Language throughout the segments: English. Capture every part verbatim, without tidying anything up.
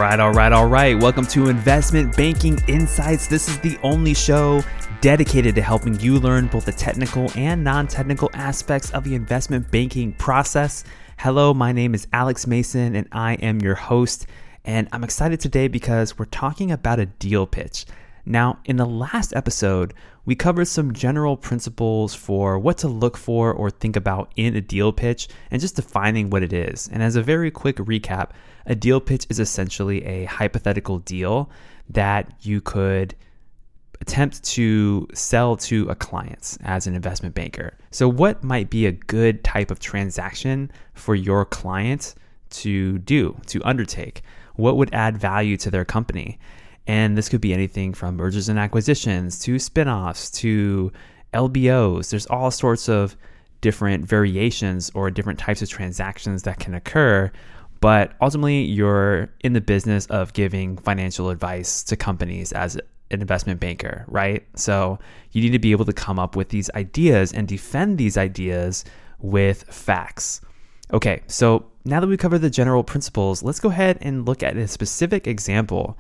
right, all right, all right. Welcome to Investment Banking Insights. This is the only show dedicated to helping you learn both the technical and non-technical aspects of the investment banking process. Hello, my name is Alex Mason, and I am your host. And I'm excited today because we're talking about a deal pitch. Now, in the last episode, we covered some general principles for what to look for or think about in a deal pitch and just defining what it is. And as a very quick recap, a deal pitch is essentially a hypothetical deal that you could attempt to sell to a client as an investment banker. So what might be a good type of transaction for your client to do, to undertake? What would add value to their company? And this could be anything from mergers and acquisitions to spinoffs to L B Os. There's all sorts of different variations or different types of transactions that can occur. But ultimately, you're in the business of giving financial advice to companies as an investment banker, right? So you need to be able to come up with these ideas and defend these ideas with facts. Okay, so now that we covered the general principles, let's go ahead and look at a specific example.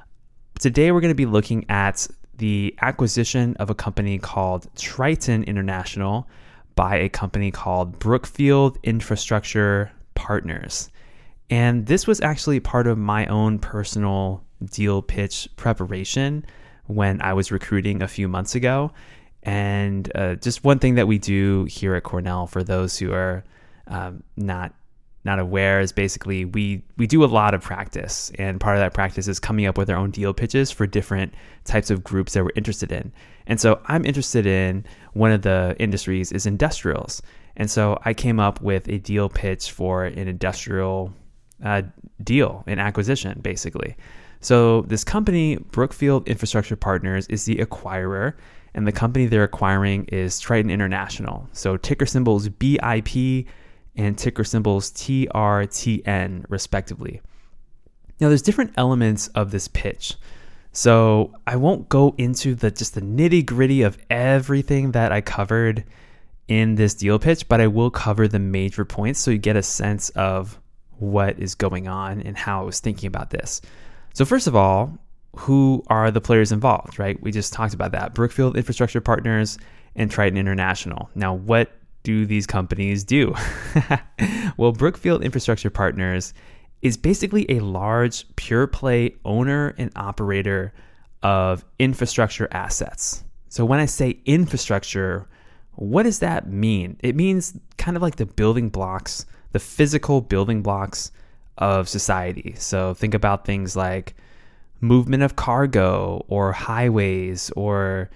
Today, we're going to be looking at the acquisition of a company called Triton International by a company called Brookfield Infrastructure Partners. And this was actually part of my own personal deal pitch preparation when I was recruiting a few months ago. And uh, just one thing that we do here at Cornell, for those who are um, not not aware, is basically we we do a lot of practice, and part of that practice is coming up with our own deal pitches for different types of groups that we're interested in. And so I'm interested in one of the industries is industrials, and so I came up with a deal pitch for an industrial uh, deal, an acquisition, basically. So this company, Brookfield Infrastructure Partners, is the acquirer, and the company they're acquiring is Triton International. So ticker symbols B I P and ticker symbols T R T N, respectively. Now, there's different elements of this pitch. So I won't go into the just the nitty-gritty of everything that I covered in this deal pitch, but I will cover the major points so you get a sense of what is going on and how I was thinking about this. So first of all, who are the players involved, right? We just talked about that. Brookfield Infrastructure Partners and Triton International. Now, what do these companies do? Well, Brookfield Infrastructure Partners is basically a large pure play owner and operator of infrastructure assets. So when I say infrastructure, what does that mean? It means kind of like the building blocks, the physical building blocks of society. So think about things like movement of cargo or highways or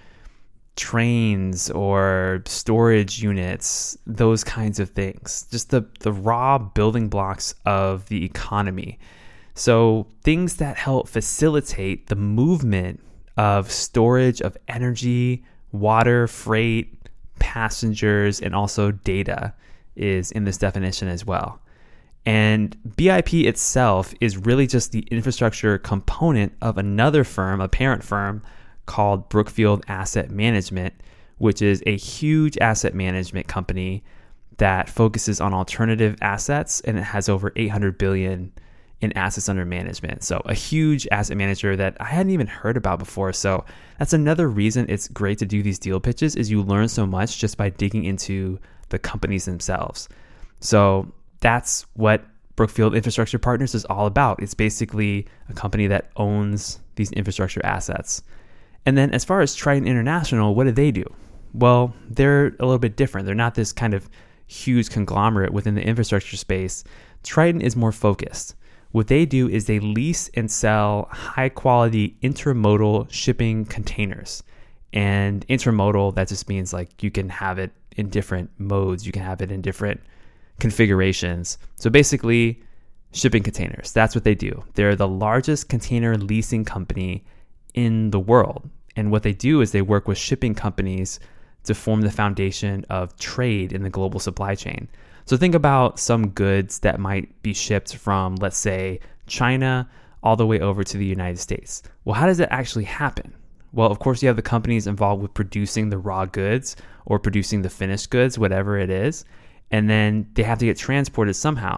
trains or storage units, those kinds of things, just the, the raw building blocks of the economy. So things that help facilitate the movement of storage of energy, water, freight, passengers, and also data is in this definition as well. And B I P itself is really just the infrastructure component of another firm, a parent firm, called Brookfield Asset Management, which is a huge asset management company that focuses on alternative assets, and it has over eight hundred billion dollars in assets under management. So a huge asset manager that I hadn't even heard about before. So that's another reason it's great to do these deal pitches, is you learn so much just by digging into the companies themselves. So that's what Brookfield Infrastructure Partners is all about. It's basically a company that owns these infrastructure assets. And then as far as Triton International, what do they do? Well, they're a little bit different. They're not this kind of huge conglomerate within the infrastructure space. Triton is more focused. What they do is they lease and sell high-quality intermodal shipping containers. And intermodal, that just means like you can have it in different modes. You can have it in different configurations. So basically, shipping containers. That's what they do. They're the largest container leasing company in the world. And what they do is they work with shipping companies to form the foundation of trade in the global supply chain. So think about some goods that might be shipped from, let's say, China all the way over to the United States. Well, how does that actually happen? Well, of course, you have the companies involved with producing the raw goods or producing the finished goods, whatever it is. And then they have to get transported somehow.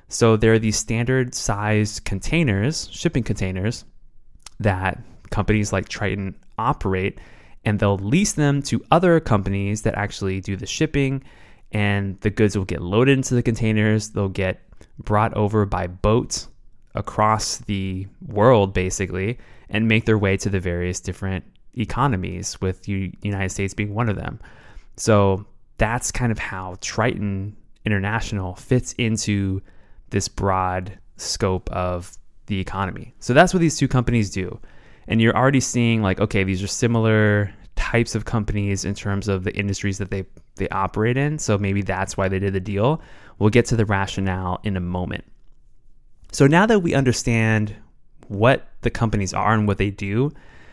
So there are these standard sized containers, shipping containers, that companies like Triton operate, and they'll lease them to other companies that actually do the shipping, and the goods will get loaded into the containers. They'll get brought over by boat across the world, basically, and make their way to the various different economies, with the United States being one of them. So that's kind of how Triton International fits into this broad scope of the economy. So that's what these two companies do. And you're already seeing like, okay, these are similar types of companies in terms of the industries that they, they operate in. So maybe that's why they did the deal. We'll get to the rationale in a moment. So now that we understand what the companies are and what they do,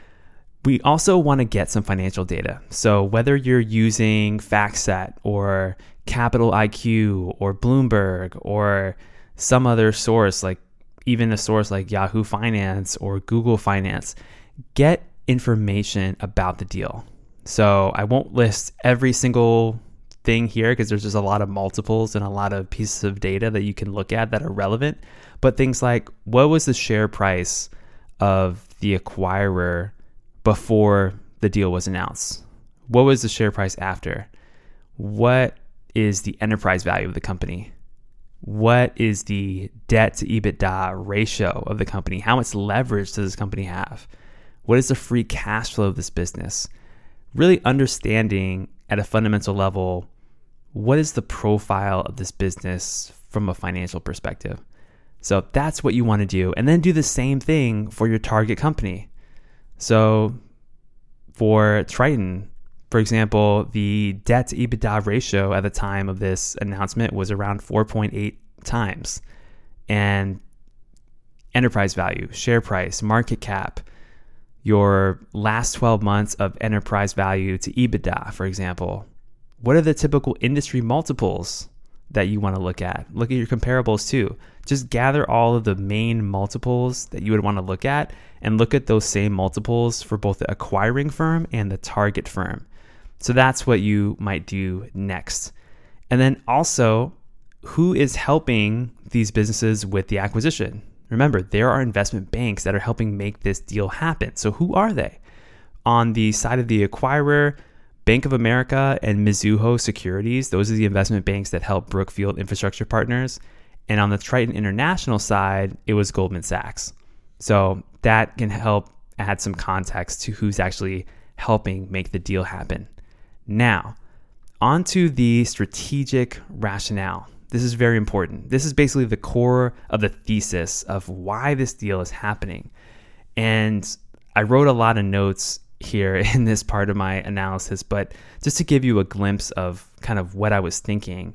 we also want to get some financial data. So whether you're using FactSet or Capital I Q or Bloomberg or some other source, like even a source like Yahoo Finance or Google Finance, get information about the deal. So I won't list every single thing here because there's just a lot of multiples and a lot of pieces of data that you can look at that are relevant. But things like, what was the share price of the acquirer before the deal was announced? What was the share price after? What is the enterprise value of the company? What is the debt to EBITDA ratio of the company? How much leverage does this company have? What is the free cash flow of this business? Really understanding at a fundamental level, what is the profile of this business from a financial perspective? So that's what you want to do. And then do the same thing for your target company. So for Triton, for example, the debt to EBITDA ratio at the time of this announcement was around four point eight times. And enterprise value, share price, market cap, your last twelve months of enterprise value to EBITDA, for example. What are the typical industry multiples that you want to look at? Look at your comparables too. Just gather all of the main multiples that you would want to look at and look at those same multiples for both the acquiring firm and the target firm. So that's what you might do next. And then also, who is helping these businesses with the acquisition? Remember, there are investment banks that are helping make this deal happen. So who are they? On the side of the acquirer, Bank of America and Mizuho Securities, those are the investment banks that help Brookfield Infrastructure Partners. And on the Triton International side, it was Goldman Sachs. So that can help add some context to who's actually helping make the deal happen. Now, onto the strategic rationale. This is very important. This is basically the core of the thesis of why this deal is happening. And I wrote a lot of notes here in this part of my analysis, but just to give you a glimpse of kind of what I was thinking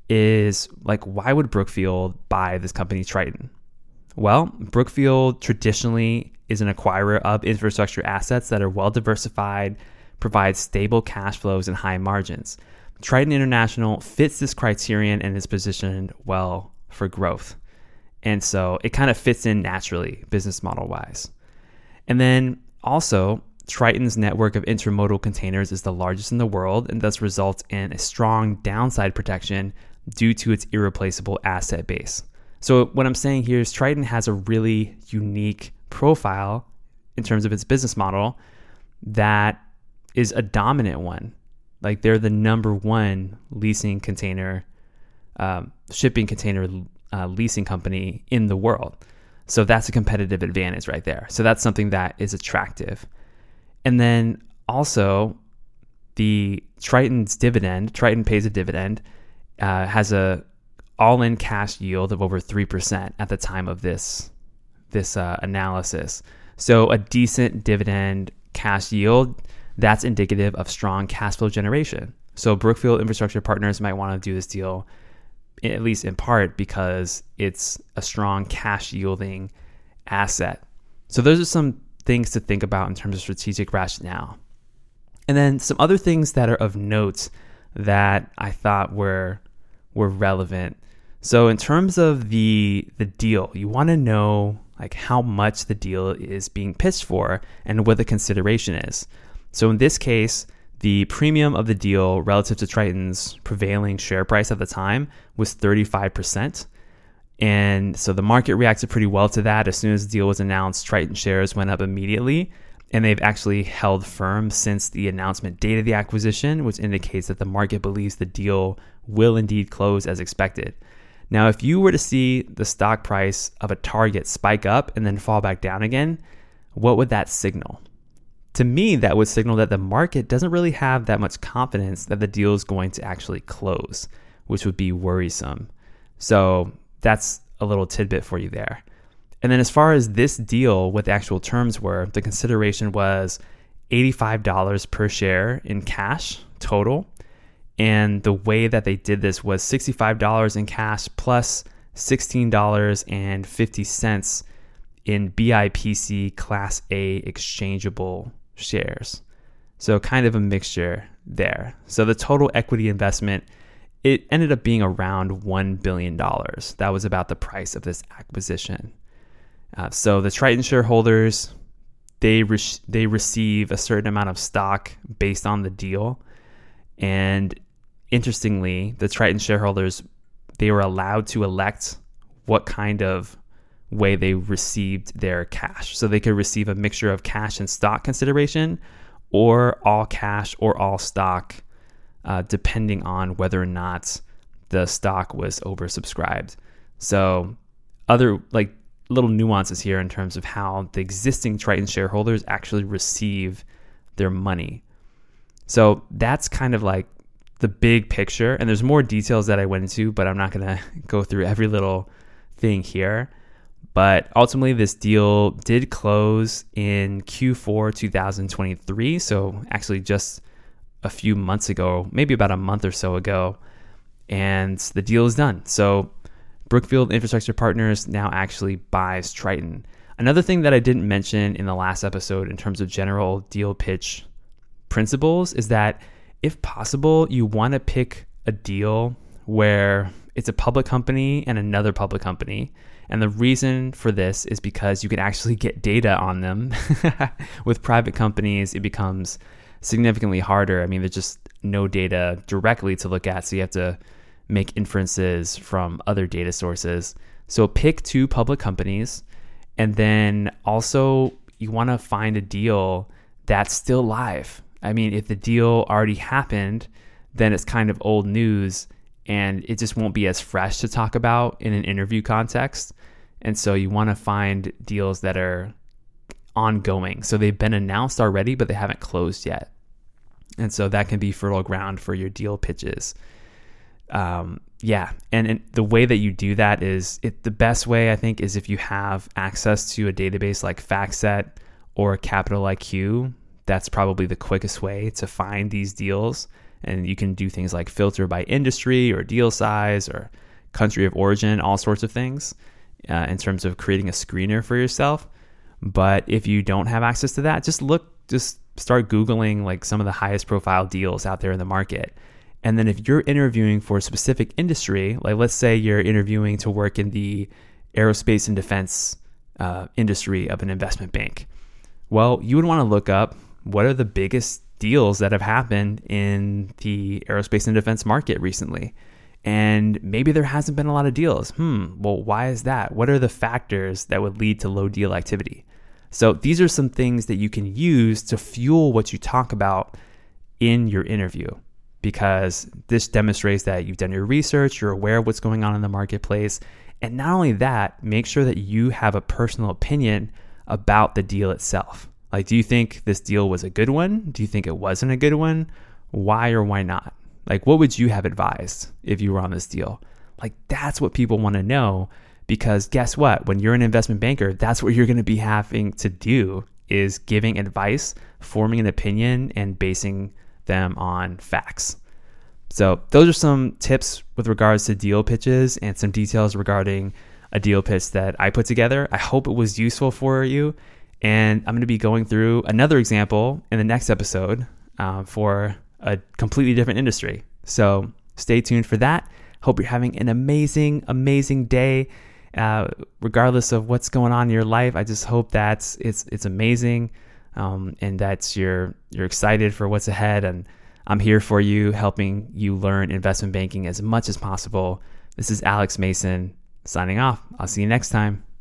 is like, why would Brookfield buy this company Triton? Well, Brookfield traditionally is an acquirer of infrastructure assets that are well diversified, provides stable cash flows and high margins. Triton International fits this criterion and is positioned well for growth. And so it kind of fits in naturally, business model wise. And then also, Triton's network of intermodal containers is the largest in the world and thus results in a strong downside protection due to its irreplaceable asset base. So what I'm saying here is Triton has a really unique profile in terms of its business model that is a dominant one. Like they're the number one leasing container, um, shipping container uh, leasing company in the world. So that's a competitive advantage right there. So that's something that is attractive. And then also the Triton's dividend, Triton pays a dividend, uh, has a all-in cash yield of over three percent at the time of this, this uh, analysis. So a decent dividend cash yield, that's indicative of strong cash flow generation. So Brookfield Infrastructure Partners might want to do this deal, at least in part, because it's a strong cash yielding asset. So those are some things to think about in terms of strategic rationale. And then some other things that are of note that I thought were were relevant. So in terms of the the deal, you want to know like how much the deal is being pitched for and what the consideration is. So in this case, the premium of the deal relative to Triton's prevailing share price at the time was thirty-five percent. And so the market reacted pretty well to that. As soon as the deal was announced, Triton shares went up immediately. And they've actually held firm since the announcement date of the acquisition, which indicates that the market believes the deal will indeed close as expected. Now, if you were to see the stock price of a target spike up and then fall back down again, what would that signal? To me, that would signal that the market doesn't really have that much confidence that the deal is going to actually close, which would be worrisome. So that's a little tidbit for you there. And then as far as this deal, what the actual terms were, the consideration was eighty-five dollars per share in cash total. And the way that they did this was sixty-five dollars in cash plus sixteen dollars and fifty cents in B I P C Class A exchangeable shares. So kind of a mixture there. So the total equity investment, it ended up being around one billion dollars. That was about the price of this acquisition. Uh, so the Triton shareholders, they re- they receive a certain amount of stock based on the deal. And interestingly, the Triton shareholders, they were allowed to elect what kind of way they received their cash. So they could receive a mixture of cash and stock consideration, or all cash or all stock, uh, depending on whether or not the stock was oversubscribed. So other like little nuances here in terms of how the existing Triton shareholders actually receive their money. So that's kind of like the big picture. And there's more details that I went into, but I'm not going to go through every little thing here. But ultimately, this deal did close in Q four twenty twenty-three. So actually just a few months ago, maybe about a month or so ago. And the deal is done. So Brookfield Infrastructure Partners now actually buys Triton. Another thing that I didn't mention in the last episode in terms of general deal pitch principles is that if possible, you want to pick a deal where it's a public company and another public company. And the reason for this is because you can actually get data on them. With private companies, it becomes significantly harder. I mean, there's just no data directly to look at, so you have to make inferences from other data sources. So pick two public companies, and then also you want to find a deal that's still live. I mean, if the deal already happened, then it's kind of old news and it just won't be as fresh to talk about in an interview context. And so you want to find deals that are ongoing. So they've been announced already, but they haven't closed yet. And so that can be fertile ground for your deal pitches. Um, yeah. And, and the way that you do that is it, the best way, I think, is if you have access to a database like FactSet or Capital I Q. That's probably the quickest way to find these deals. And you can do things like filter by industry or deal size or country of origin, all sorts of things uh, in terms of creating a screener for yourself. But if you don't have access to that, just look, just start Googling like some of the highest profile deals out there in the market. And then if you're interviewing for a specific industry, like let's say you're interviewing to work in the aerospace and defense uh, industry of an investment bank, well, you would want to look up what are the biggest deals that have happened in the aerospace and defense market recently. And maybe there hasn't been a lot of deals. Hmm, well, why is that? What are the factors that would lead to low deal activity? So these are some things that you can use to fuel what you talk about in your interview, because this demonstrates that you've done your research, you're aware of what's going on in the marketplace. And not only that, make sure that you have a personal opinion about the deal itself. Like, do you think this deal was a good one? Do you think it wasn't a good one? Why or why not? Like, what would you have advised if you were on this deal? Like, that's what people want to know, because guess what? When you're an investment banker, that's what you're going to be having to do, is giving advice, forming an opinion, and basing them on facts. So those are some tips with regards to deal pitches and some details regarding a deal pitch that I put together. I hope it was useful for you. And I'm going to be going through another example in the next episode uh, for a completely different industry. So stay tuned for that. Hope you're having an amazing, amazing day. Uh, regardless of what's going on in your life, I just hope that it's it's amazing um, and that you're you're excited for what's ahead. And I'm here for you, helping you learn investment banking as much as possible. This is Alex Mason. Signing off. I'll see you next time.